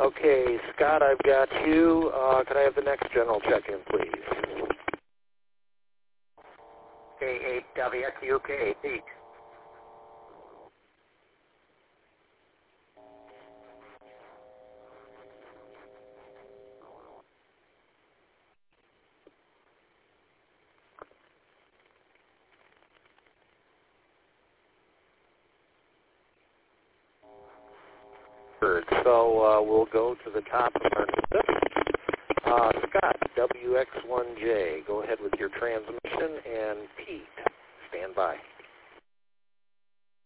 Okay, Scott, I've got you. Can I have the next general check-in, please? K8WQK, Pete. So we'll go to the top of our system. Scott, WX1J, go ahead with your transmission, and Pete, stand by.